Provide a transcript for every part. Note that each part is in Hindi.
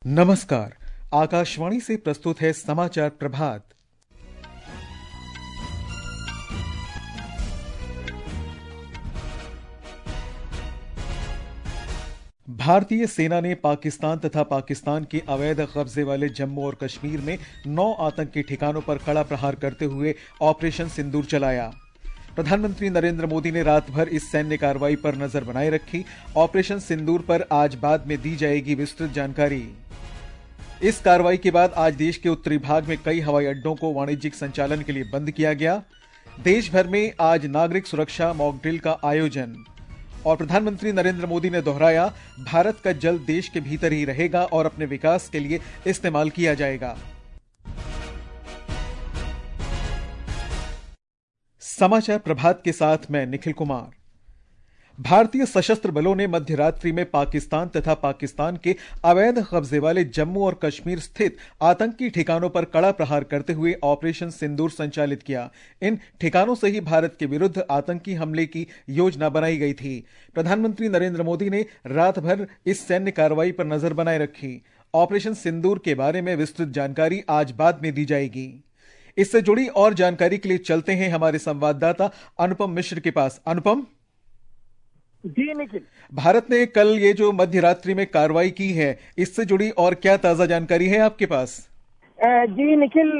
नमस्कार। आकाशवाणी से प्रस्तुत है समाचार प्रभात। भारतीय सेना ने पाकिस्तान तथा पाकिस्तान के अवैध कब्जे वाले जम्मू और कश्मीर में 9 आतंकी ठिकानों पर कड़ा प्रहार करते हुए ऑपरेशन सिंदूर चलाया। प्रधानमंत्री नरेंद्र मोदी ने रात भर इस सैन्य कार्रवाई पर नजर बनाए रखी। ऑपरेशन सिंदूर पर आज बाद में दी जाएगी विस्तृत जानकारी। इस कार्रवाई के बाद आज देश के उत्तरी भाग में कई हवाई अड्डों को वाणिज्यिक संचालन के लिए बंद किया गया। देश भर में आज नागरिक सुरक्षा मॉक ड्रिल का आयोजन। और प्रधानमंत्री नरेंद्र मोदी ने दोहराया, भारत का जल देश के भीतर ही रहेगा और अपने विकास के लिए इस्तेमाल किया जाएगा। समाचार प्रभात के साथ मैं निखिल कुमार। भारतीय सशस्त्र बलों ने मध्य रात्रि में पाकिस्तान तथा पाकिस्तान के अवैध कब्जे वाले जम्मू और कश्मीर स्थित आतंकी ठिकानों पर कड़ा प्रहार करते हुए ऑपरेशन सिंदूर संचालित किया। इन ठिकानों से ही भारत के विरुद्ध आतंकी हमले की योजना बनाई गई थी। प्रधानमंत्री नरेंद्र मोदी ने रात भर इस सैन्य कार्रवाई पर नजर बनाए रखी। ऑपरेशन सिंदूर के बारे में विस्तृत जानकारी आज बाद में दी जाएगी। इससे जुड़ी और जानकारी के लिए चलते हैं हमारे संवाददाता अनुपम मिश्र के पास। अनुपम जी निखिल, भारत ने कल ये जो मध्य रात्रि में कार्रवाई की है, इससे जुड़ी और क्या ताजा जानकारी है आपके पास? जी निखिल,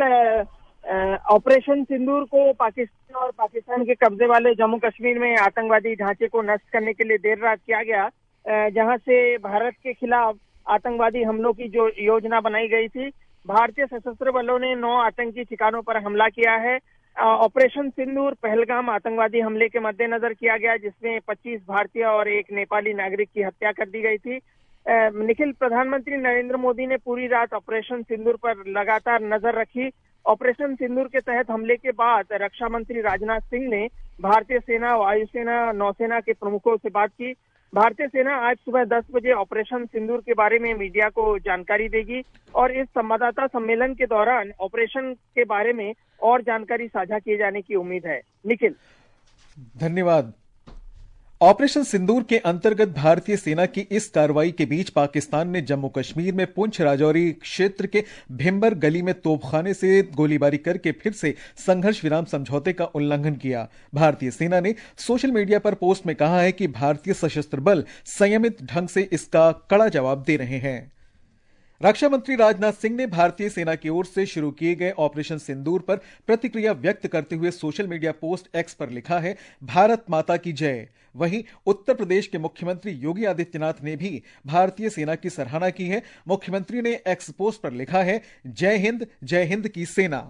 ऑपरेशन सिंदूर को पाकिस्तान और पाकिस्तान के कब्जे वाले जम्मू कश्मीर में आतंकवादी ढांचे को नष्ट करने के लिए देर रात किया गया, जहां से भारत के खिलाफ आतंकवादी हमलों की जो योजना बनाई गई थी। भारतीय सशस्त्र बलों ने 9 आतंकी ठिकानों पर हमला किया है। ऑपरेशन सिंदूर पहलगाम आतंकवादी हमले के मद्देनजर किया गया, जिसमें 25 भारतीय और 1 नेपाली नागरिक की हत्या कर दी गई थी। निखिल, प्रधानमंत्री नरेंद्र मोदी ने पूरी रात ऑपरेशन सिंदूर पर लगातार नजर रखी। ऑपरेशन सिंदूर के तहत हमले के बाद रक्षा मंत्री राजनाथ सिंह ने भारतीय सेना, वायुसेना, नौसेना के प्रमुखों से बात की। भारतीय सेना आज सुबह 10 बजे ऑपरेशन सिंदूर के बारे में मीडिया को जानकारी देगी और इस संवाददाता सम्मेलन के दौरान ऑपरेशन के बारे में और जानकारी साझा किए जाने की उम्मीद है। निखिल, धन्यवाद। ऑपरेशन सिंदूर के अंतर्गत भारतीय सेना की इस कार्रवाई के बीच पाकिस्तान ने जम्मू कश्मीर में पुंछ राजौरी क्षेत्र के भिम्बर गली में तोपखाने से गोलीबारी करके फिर से संघर्ष विराम समझौते का उल्लंघन किया। भारतीय सेना ने सोशल मीडिया पर पोस्ट में कहा है कि भारतीय सशस्त्र बल संयमित ढंग से इसका कड़ा जवाब दे रहे हैं। रक्षा मंत्री राजनाथ सिंह ने भारतीय सेना की ओर से शुरू किए गए ऑपरेशन सिंदूर पर प्रतिक्रिया व्यक्त करते हुए सोशल मीडिया पोस्ट एक्स पर लिखा है, भारत माता की जय। वहीं उत्तर प्रदेश के मुख्यमंत्री योगी आदित्यनाथ ने भी भारतीय सेना की सराहना की है। मुख्यमंत्री ने एक्स पोस्ट पर लिखा है, जय हिंद की सेना।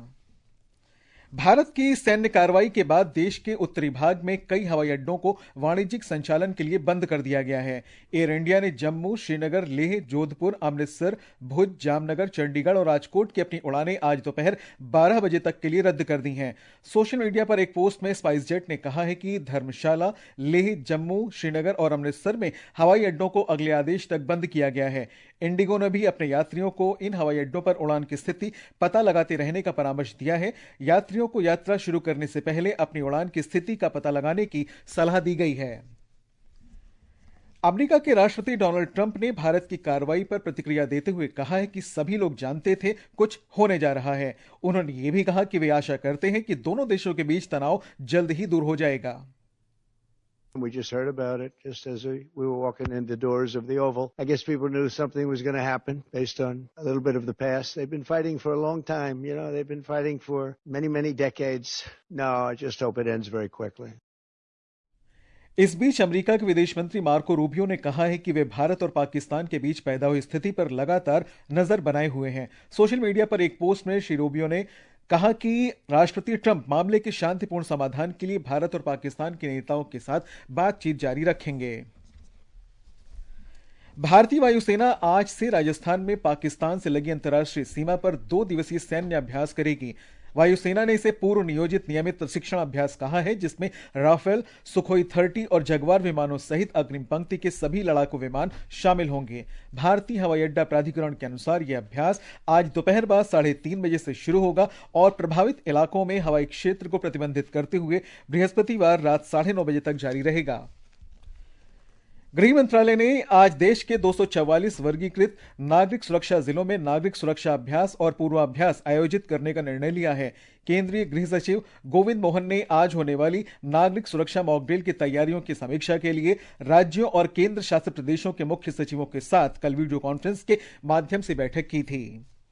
भारत की सैन्य कार्रवाई के बाद देश के उत्तरी भाग में कई हवाई अड्डों को वाणिज्यिक संचालन के लिए बंद कर दिया गया है। एयर इंडिया ने जम्मू, श्रीनगर, लेह, जोधपुर, अमृतसर, भुज, जामनगर, चंडीगढ़ और राजकोट की अपनी उड़ानें आज दोपहर 12 बजे तक के लिए रद्द कर दी हैं। सोशल मीडिया पर एक पोस्ट में स्पाइसजेट ने कहा है कि धर्मशाला, लेह, जम्मू, श्रीनगर और अमृतसर में हवाई अड्डों को अगले आदेश तक बंद किया गया है। इंडिगो ने भी अपने यात्रियों को इन हवाई अड्डों पर उड़ान की स्थिति पता लगाते रहने का परामर्श दिया है। यात्रियों को यात्रा शुरू करने से पहले अपनी उड़ान की स्थिति का पता लगाने की सलाह दी गई है। अमेरिका के राष्ट्रपति डोनाल्ड ट्रंप ने भारत की कार्रवाई पर प्रतिक्रिया देते हुए कहा है कि सभी लोग जानते थे कुछ होने जा रहा है। उन्होंने यह भी कहा कि वे आशा करते हैं कि दोनों देशों के बीच तनाव जल्द ही दूर हो जाएगा। We just heard about it just as we were walking in the doors of the Oval. I guess people knew something was going to happen based on a little bit of the past. They've been fighting for a long time. They've been fighting for many, many decades. No, I just hope it ends very quickly. इस बीच अमेरिका के विदेश मंत्री मार्को रूबियो ने कहा है कि वे भारत और पाकिस्तान के बीच पैदा हुई स्थिति पर लगातार नजर बनाए हुए हैं। सोशल मीडिया पर एक पोस्ट में श्री रूबियो ने कहा कि राष्ट्रपति ट्रंप मामले के शांतिपूर्ण समाधान के लिए भारत और पाकिस्तान के नेताओं के साथ बातचीत जारी रखेंगे। भारतीय वायुसेना आज से राजस्थान में पाकिस्तान से लगी अंतर्राष्ट्रीय सीमा पर 2 दिवसीय सैन्य अभ्यास करेगी। वायुसेना ने इसे पूर्व नियोजित नियमित प्रशिक्षण अभ्यास कहा है, जिसमें राफेल, सुखोई 30 और जगुआर विमानों सहित अग्रिम पंक्ति के सभी लड़ाकू विमान शामिल होंगे। भारतीय हवाई अड्डा प्राधिकरण के अनुसार यह अभ्यास आज दोपहर बाद 3:30 बजे से शुरू होगा और प्रभावित इलाकों में हवाई क्षेत्र को प्रतिबंधित करते हुए बृहस्पतिवार रात 9:30 बजे तक जारी रहेगा। गृह मंत्रालय ने आज देश के 244 वर्गीकृत नागरिक सुरक्षा जिलों में नागरिक सुरक्षा अभ्यास और पूर्वाभ्यास आयोजित करने का निर्णय लिया है। केंद्रीय गृह सचिव गोविंद मोहन ने आज होने वाली नागरिक सुरक्षा मॉकड्रिल की तैयारियों की समीक्षा के लिए राज्यों और केंद्र शासित प्रदेशों के मुख्य सचिवों के साथ कल वीडियो कॉन्फ्रेंस के माध्यम से बैठक की थी।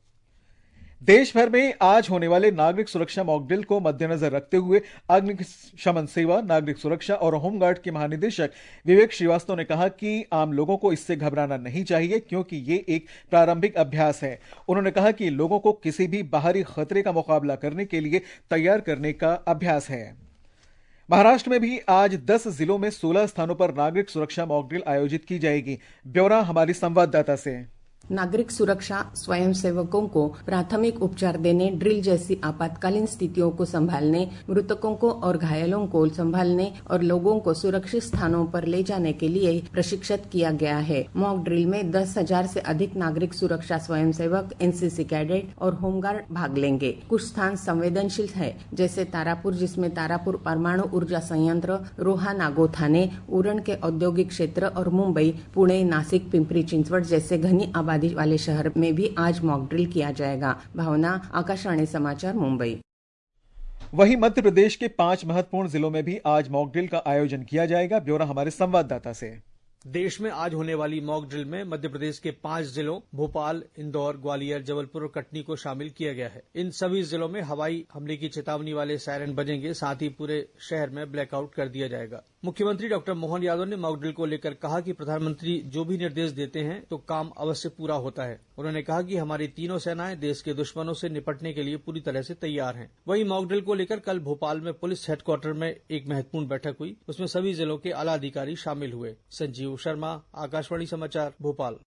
देश भर में आज होने वाले नागरिक सुरक्षा मॉकड्रिल को मद्देनजर रखते हुए अग्निशमन सेवा, नागरिक सुरक्षा और होमगार्ड के महानिदेशक विवेक श्रीवास्तव ने कहा कि आम लोगों को इससे घबराना नहीं चाहिए क्योंकि ये एक प्रारंभिक अभ्यास है। उन्होंने कहा कि लोगों को किसी भी बाहरी खतरे का मुकाबला करने के लिए तैयार करने का अभ्यास है। महाराष्ट्र में भी आज 10 जिलों में 16 स्थानों पर नागरिक सुरक्षा मॉकड्रिल आयोजित की जाएगी। ब्यौरा हमारी संवाददाता से। नागरिक सुरक्षा स्वयंसेवकों को प्राथमिक उपचार देने, ड्रिल जैसी आपातकालीन स्थितियों को संभालने, मृतकों को और घायलों को संभालने और लोगों को सुरक्षित स्थानों पर ले जाने के लिए प्रशिक्षित किया गया है। मॉक ड्रिल में 10,000 से अधिक नागरिक सुरक्षा स्वयंसेवक, एनसीसी कैडेट और होमगार्ड भाग लेंगे। कुछ स्थान संवेदनशील है, जैसे तारापुर, जिसमें तारापुर परमाणु ऊर्जा संयंत्र, रोहा नागोथाने, उरण के औद्योगिक क्षेत्र और मुंबई, पुणे, नासिक, पिंपरी चिंचवड जैसे घनी आबादी वाले शहर में भी आज मॉक ड्रिल किया जाएगा। भावना, आकाशवाणी समाचार, मुंबई। वहीं मध्य प्रदेश के 5 महत्वपूर्ण जिलों में भी आज मॉक ड्रिल का आयोजन किया जाएगा। ब्यौरा हमारे संवाददाता से। देश में आज होने वाली मॉक ड्रिल में मध्य प्रदेश के 5 जिलों भोपाल, इंदौर, ग्वालियर, जबलपुर और कटनी को शामिल किया गया है। इन सभी जिलों में हवाई हमले की चेतावनी वाले सायरन बजेंगे, साथ ही पूरे शहर में ब्लैकआउट कर दिया जाएगा। मुख्यमंत्री डॉक्टर मोहन यादव ने मॉक ड्रिल को लेकर कहा कि प्रधानमंत्री जो भी निर्देश देते हैं तो काम अवश्य पूरा होता है। उन्होंने कहा कि हमारी तीनों सेनाएं देश के दुश्मनों से निपटने के लिए पूरी तरह से तैयार हैं। वहीं मॉक ड्रिल को लेकर कल भोपाल में पुलिस हेडक्वार्टर में एक महत्वपूर्ण बैठक हुई। उसमें सभी जिलों के आला अधिकारी शामिल हुए। संजीव शर्मा, आकाशवाणी समाचार, भोपाल।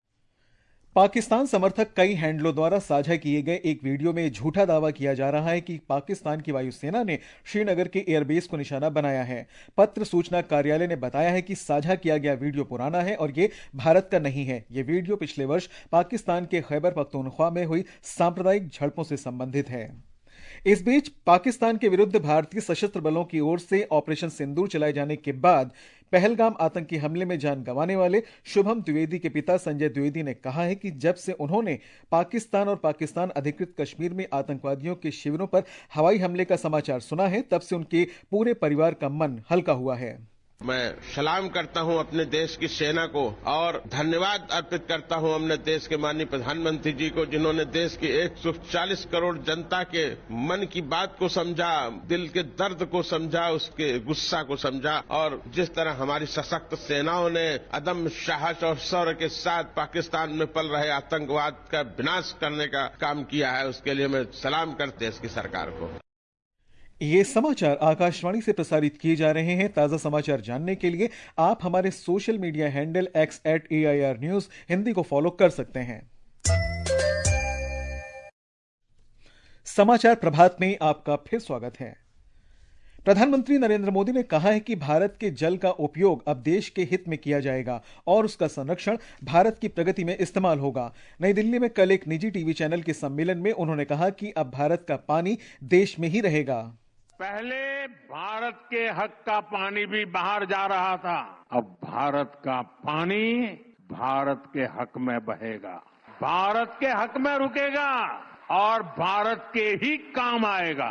पाकिस्तान समर्थक कई हैंडलों द्वारा साझा किए गए एक वीडियो में झूठा दावा किया जा रहा है कि पाकिस्तान की वायुसेना ने श्रीनगर के एयरबेस को निशाना बनाया है। पत्र सूचना कार्यालय ने बताया है कि साझा किया गया वीडियो पुराना है और ये भारत का नहीं है। ये वीडियो पिछले वर्ष पाकिस्तान के खैबर पख्तूनख्वा में हुई सांप्रदायिक झड़पों से संबंधित है। इस बीच पाकिस्तान के विरुद्ध भारतीय सशस्त्र बलों की ओर से ऑपरेशन सिंदूर चलाए जाने के बाद पहलगाम आतंकी हमले में जान गंवाने वाले शुभम द्विवेदी के पिता संजय द्विवेदी ने कहा है कि जब से उन्होंने पाकिस्तान और पाकिस्तान अधिकृत कश्मीर में आतंकवादियों के शिविरों पर हवाई हमले का समाचार सुना है, तब से उनके पूरे परिवार का मन हल्का हुआ है। मैं सलाम करता हूं अपने देश की सेना को और धन्यवाद अर्पित करता हूं अपने देश के माननीय प्रधानमंत्री जी को, जिन्होंने देश की 140 करोड़ जनता के मन की बात को समझा, दिल के दर्द को समझा, उसके गुस्सा को समझा और जिस तरह हमारी सशक्त सेनाओं ने अदम्य साहस और शौर्य के साथ पाकिस्तान में पल रहे आतंकवाद का विनाश करने का काम किया है, उसके लिए मैं सलाम करते देश की सरकार को। ये समाचार आकाशवाणी से प्रसारित किए जा रहे हैं। ताजा समाचार जानने के लिए आप हमारे social media handle x@AIR News Hindi को फॉलो कर सकते हैं। समाचार प्रभात में आपका फिर स्वागत है। प्रधानमंत्री नरेंद्र मोदी ने कहा है कि भारत के जल का उपयोग अब देश के हित में किया जाएगा और उसका संरक्षण भारत की प्रगति में इस्तेमाल होगा। नई दिल्ली में कल एक निजी टीवी चैनल के सम्मेलन में उन्होंने कहा कि अब भारत का पानी देश में ही रहेगा। पहले भारत के हक का पानी भी बाहर जा रहा था, अब भारत का पानी भारत के हक में बहेगा, भारत के हक में रुकेगा और भारत के ही काम आएगा।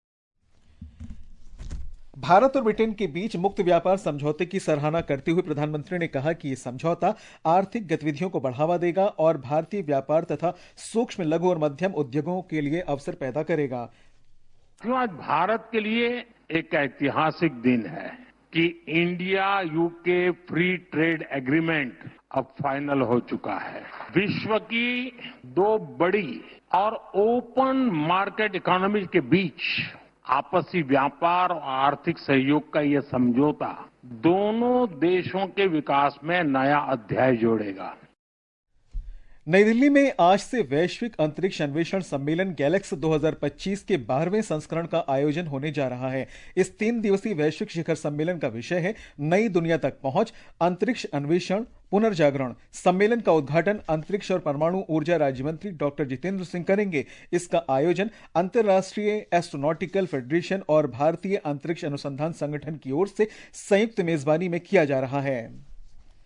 भारत और ब्रिटेन के बीच मुक्त व्यापार समझौते की सराहना करते हुए प्रधानमंत्री ने कहा कि यह समझौता आर्थिक गतिविधियों को बढ़ावा देगा और भारतीय व्यापार तथा सूक्ष्म, लघु और मध्यम उद्योगों के लिए अवसर पैदा करेगा। क्यों आज भारत के लिए एक ऐतिहासिक दिन है कि India UK free trade agreement अब फाइनल हो चुका है। विश्व की 2 बड़ी और ओपन मार्केट इकोनॉमीज के बीच आपसी व्यापार और आर्थिक सहयोग का यह समझौता दोनों देशों के विकास में नया अध्याय जोड़ेगा। नई दिल्ली में आज से वैश्विक अंतरिक्ष अन्वेषण सम्मेलन गैलेक्स 2025 के 12वें संस्करण का आयोजन होने जा रहा है। इस 3 दिवसीय वैश्विक शिखर सम्मेलन का विषय है नई दुनिया तक पहुंच, अंतरिक्ष अन्वेषण, पुनर्जागरण। सम्मेलन का उद्घाटन अंतरिक्ष और परमाणु ऊर्जा राज्य मंत्री डॉक्टर जितेंद्र सिंह करेंगे। इसका आयोजन अंतर्राष्ट्रीय एस्ट्रोनॉटिकल फेडरेशन और भारतीय अंतरिक्ष अनुसंधान संगठन की ओर से संयुक्त मेजबानी में किया जा रहा है।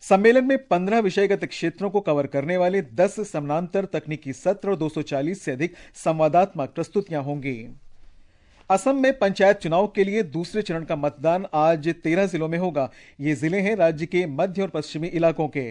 सम्मेलन में 15 विषयगत क्षेत्रों को कवर करने वाले 10 समानांतर तकनीकी सत्र और 240 से अधिक संवादात्मक प्रस्तुतियां होंगी। असम में पंचायत चुनाव के लिए दूसरे चरण का मतदान आज 13 जिलों में होगा। ये जिले हैं राज्य के मध्य और पश्चिमी इलाकों के।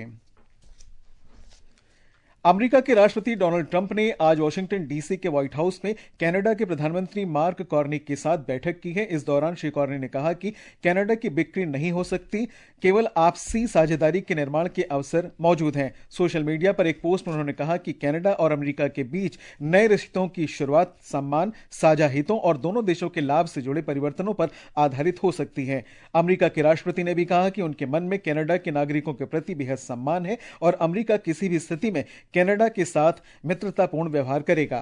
अमेरिका के राष्ट्रपति डोनाल्ड ट्रंप ने आज वॉशिंगटन डीसी के व्हाइट हाउस में कनाडा के प्रधानमंत्री मार्क कार्नी के साथ बैठक की है। इस दौरान श्री कार्नी ने कहा कि कनाडा की बिक्री नहीं हो सकती, केवल आपसी साझेदारी के निर्माण के अवसर मौजूद हैं। सोशल मीडिया पर एक पोस्ट में उन्होंने कहा कि कनाडा और अमेरिका के बीच नए रिश्तों की शुरुआत सम्मान, साझा हितों और दोनों देशों के लाभ से जुड़े परिवर्तनों पर आधारित हो सकती है। अमेरिका के राष्ट्रपति ने भी कहा कि उनके मन में कनाडा के नागरिकों के प्रति बेहद सम्मान है और अमेरिका किसी भी स्थिति में कनाडा के साथ मित्रतापूर्ण व्यवहार करेगा।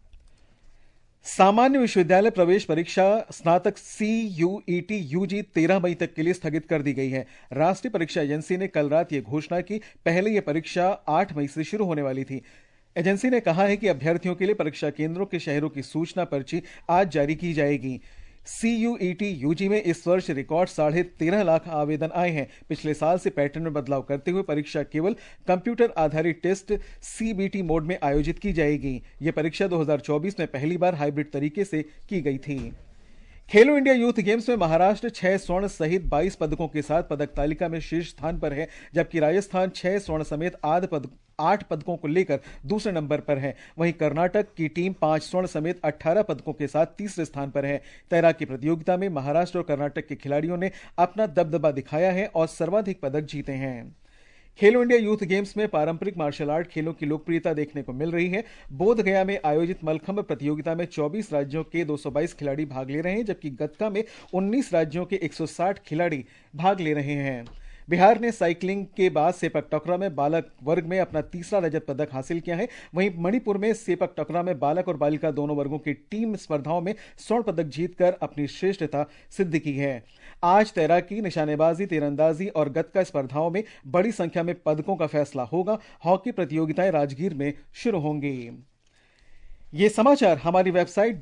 सामान्य विश्वविद्यालय प्रवेश परीक्षा स्नातक CUET UG 13 मई तक के लिए स्थगित कर दी गई है। राष्ट्रीय परीक्षा एजेंसी ने कल रात यह घोषणा की। पहले यह परीक्षा 8 मई से शुरू होने वाली थी। एजेंसी ने कहा है कि अभ्यर्थियों के लिए परीक्षा केंद्रों के शहरों की सूचना पर्ची आज जारी की जाएगी। CUET UG में इस वर्ष रिकॉर्ड 13.5 लाख आवेदन आए हैं। पिछले साल से पैटर्न में बदलाव करते हुए परीक्षा केवल कंप्यूटर आधारित टेस्ट CBT मोड में आयोजित की जाएगी। यह परीक्षा 2024 में पहली बार हाइब्रिड तरीके से की गई थी। खेलो इंडिया यूथ गेम्स में महाराष्ट्र 6 स्वर्ण सहित 22 पदकों के साथ पदक तालिका में शीर्ष स्थान पर है, जबकि राजस्थान 6 स्वर्ण समेत 8 पदकों को लेकर दूसरे नंबर पर है। वहीं कर्नाटक की टीम 5 स्वर्ण समेत 18 पदकों के साथ तीसरे स्थान पर है। तैराकी प्रतियोगिता में महाराष्ट्र और कर्नाटक के खिलाड़ियों ने अपना दबदबा दिखाया है और सर्वाधिक पदक जीते हैं। खेलो इंडिया यूथ गेम्स में पारंपरिक मार्शल आर्ट खेलों की लोकप्रियता देखने को मिल रही है। बोध गया में आयोजित मलखंभ प्रतियोगिता में 24 राज्यों के 222 खिलाड़ी भाग ले रहे हैं, जबकि गतका में 19 राज्यों के 160 खिलाड़ी भाग ले रहे हैं। बिहार ने साइकिलिंग के बाद सेपक टकरा में बालक वर्ग में अपना तीसरा रजत पदक हासिल किया है। वहीं मणिपुर में सेपक टकरा में बालक और बालिका दोनों वर्गों की टीम स्पर्धाओं में स्वर्ण पदक जीतकर अपनी श्रेष्ठता सिद्ध की है। आज तैराकी, निशानेबाजी, तीरंदाजी और गतका स्पर्धाओं में बड़ी संख्या में पदकों का फैसला होगा। हॉकी प्रतियोगिताएं राजगीर में शुरू होंगी। ये समाचार हमारी वेबसाइट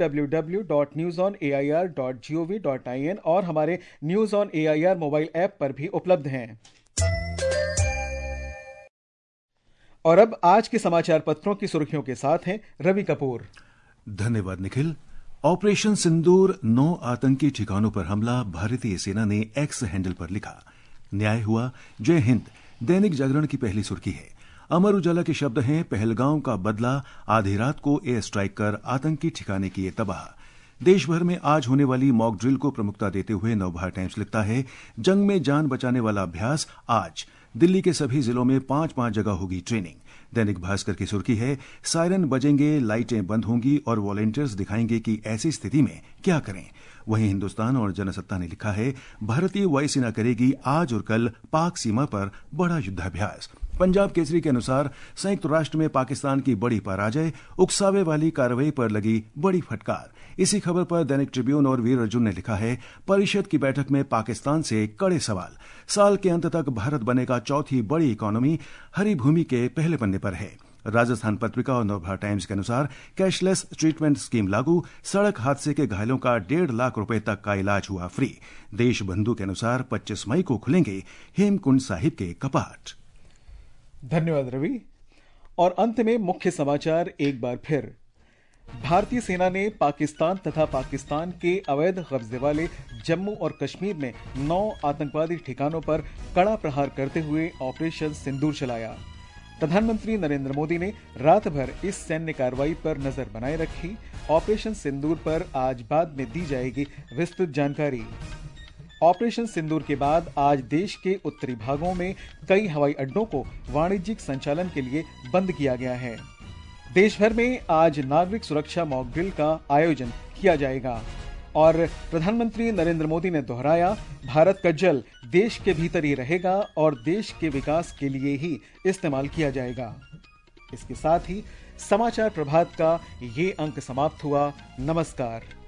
www.newsonair.gov.in और हमारे news on AIR mobile app पर भी उपलब्ध हैं। और अब आज के समाचार पत्रों की सुर्खियों के साथ हैं रवि कपूर। धन्यवाद निखिल। ऑपरेशन सिंदूर 9 आतंकी ठिकानों पर हमला, भारतीय सेना ने एक्स हैंडल पर लिखा। न्याय हुआ, जय हिंद दैनिक जागरण की पहली सुर्खी है। अमर उजाला के शब्द हैं, पहलगांव का बदला, आधी रात को एयर स्ट्राइक कर आतंकी ठिकाने किए तबाह। देश भर में आज होने वाली मॉक ड्रिल को प्रमुखता देते हुए नवभारत टाइम्स लिखता है, जंग में जान बचाने वाला अभ्यास आज। दिल्ली के सभी जिलों में 5-5 जगह होगी ट्रेनिंग। दैनिक भास्कर की सुर्खी है, सायरन बजेंगे, लाइटें बंद होंगी और वॉलंटियर्स दिखाएंगे कि ऐसी स्थिति में क्या करें। वहीं हिंदुस्तान और जनसत्ता ने लिखा है, भारतीय वायुसेना करेगी आज और कल पाक सीमा पर बड़ा युद्धाभ्यास। पंजाब केसरी के अनुसार संयुक्त राष्ट्र में पाकिस्तान की बड़ी पराजय, उकसावे वाली कार्रवाई पर लगी बड़ी फटकार। इसी खबर पर दैनिक ट्रिब्यून और वीर अर्जुन ने लिखा है, परिषद की बैठक में पाकिस्तान से कड़े सवाल। साल के अंत तक भारत बनेगा चौथी बड़ी इकोनॉमी, हरी भूमि के पहले पन्ने पर है। राजस्थान पत्रिका और नवभारत टाइम्स के अनुसार कैशलेस ट्रीटमेंट स्कीम लागू, सड़क हादसे के घायलों का 1.5 लाख रुपए तक का इलाज हुआ फ्री। देशबंधु के अनुसार 25 मई को खुलेंगे हेमकुंड साहिब के कपाट। धन्यवाद रवि। और अंत में मुख्य समाचार एक बार फिर। भारतीय सेना ने पाकिस्तान तथा पाकिस्तान के अवैध कब्जे वाले जम्मू और कश्मीर में 9 आतंकवादी ठिकानों पर कड़ा प्रहार करते हुए ऑपरेशन सिंदूर चलाया। प्रधानमंत्री नरेंद्र मोदी ने रात भर इस सैन्य कार्रवाई पर नजर बनाए रखी। ऑपरेशन सिंदूर पर आज बाद में दी जाएगी विस्तृत जानकारी। ऑपरेशन सिंदूर के बाद आज देश के उत्तरी भागों में कई हवाई अड्डों को वाणिज्यिक संचालन के लिए बंद किया गया है। देश भर में आज नागरिक सुरक्षा मॉक ड्रिल का आयोजन किया जाएगा। और प्रधानमंत्री नरेंद्र मोदी ने दोहराया, भारत का जल देश के भीतर ही रहेगा और देश के विकास के लिए ही इस्तेमाल किया जाएगा। इसके साथ ही समाचार प्रभात का ये अंक समाप्त हुआ। नमस्कार।